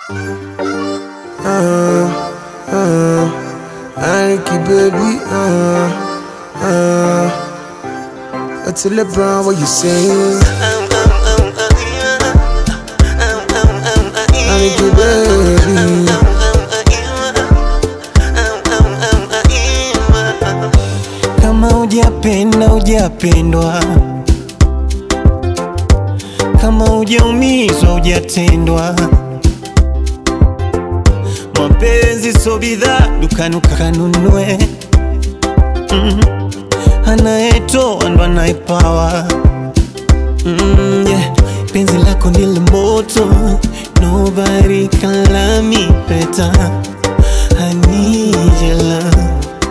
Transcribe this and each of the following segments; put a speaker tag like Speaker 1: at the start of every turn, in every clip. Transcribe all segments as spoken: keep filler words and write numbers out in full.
Speaker 1: Uh, uh, Anarchy, baby. Uh, uh. What's the LeBron? What you saying? Anarchy, baby.
Speaker 2: Kama hujapenda hujapendwa, kama hujaumizwa hujatendwa. Mapenzi so bidhaa dukani ukanunue. mm. Anayetoa ndo anayepawa. mm, yeah. Penzi lako ndilo moto, nobody can love me better. I need your love.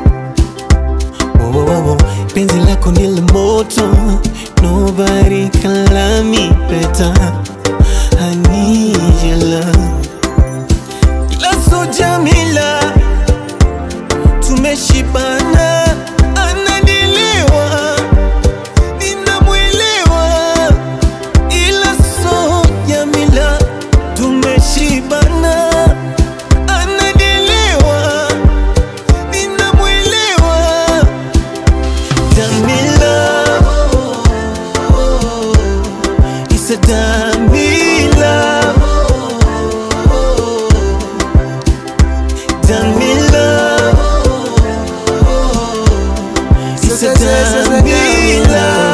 Speaker 2: Oh, oh, oh. Penzi lako ndilo moto, nobody can love me better. I need your love. Laso Jamila, tumeshibana, ananielewa, ninamwelewa. Ila so Jamila, tumeshibana, ananielewa, ninamwelewa. Jamila, it's a Jamila. Jamila, it's a Jamila.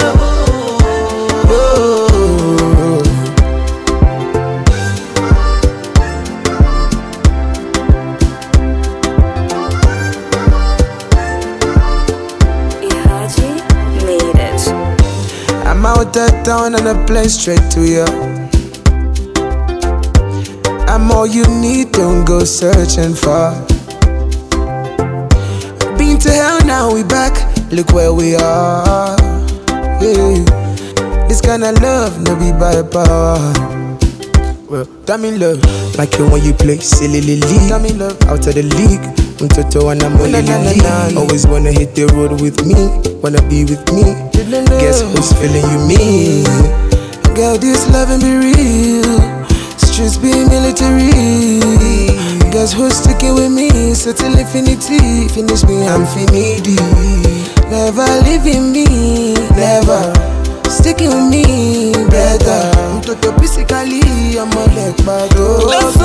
Speaker 3: Ihaji made it.
Speaker 1: I'm out of town and I play straight to you. I'm all you need, don't go searching for. Been to hell, now we back, look where we are. Yeah, this kind of love, no be by power. Well, damn in love, like it when you play silly league. Damn in love, out of the league. I'm Toto and I'm on the league. Always wanna hit the road with me, wanna be with me. Guess who's feeling you, me? Girl, this loving be real. Streets be military. Guess who's sticking with me? Settle infinity. Finish me, I'm finity. Never leaving me, never sticking with me, better. I'm Toto physically, I'm a leg bad.